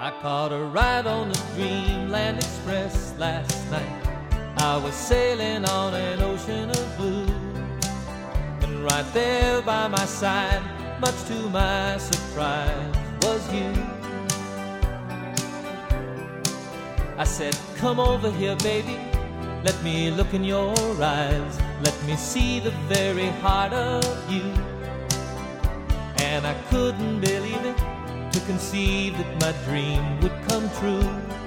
I caught a ride on the Dreamland Express last night. I was sailing on an ocean of blue, and right there by my side, much to my surprise, was you. I said, come over here, baby, let me look in your eyes, let me see the very heart of you. And I couldn't believe it, to conceive that my dream would come true.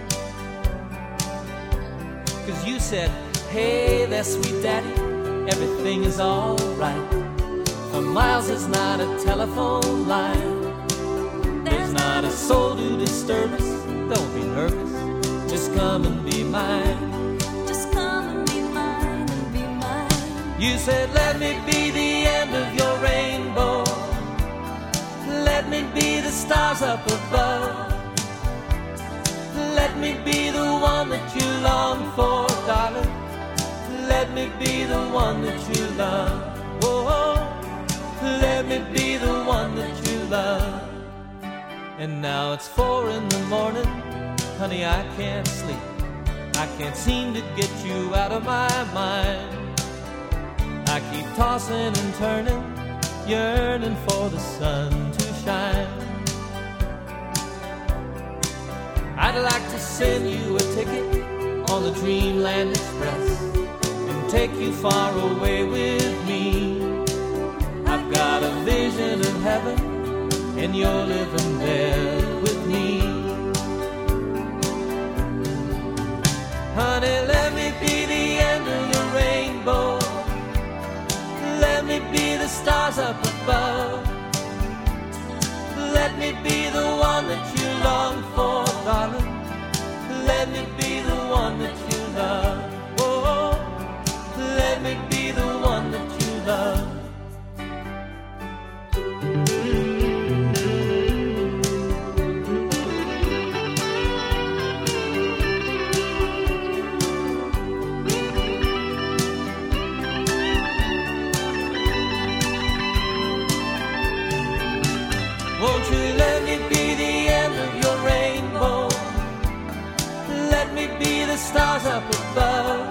'Cause you said, hey there, sweet daddy, everything is alright. For miles there's not a telephone line, there's not a soul to disturb us. Don't be nervous, just come and be mine. Just come and be mine and be mine. You said, let me be the end of your rainbow, let me be the stars up above, let me be the one that you long for, darling, let me be the one that you love. Oh, let me be the one that you love. And now it's 4 in the morning, honey, I can't sleep, I can't seem to get you out of my mind. I keep tossing and turning, yearning for the sun to shine. I'd like to send you a ticket on the Dreamland Express and take you far away with me. I've got a vision of heaven and you're living there with me. Honey, let me be the end of your rainbow, let me be the stars up above, let me be the one that you long for, darling, let me be the one that you love. Oh, let me be the one that you love. Won't you let me be the end of your rainbow, let me be the stars up above,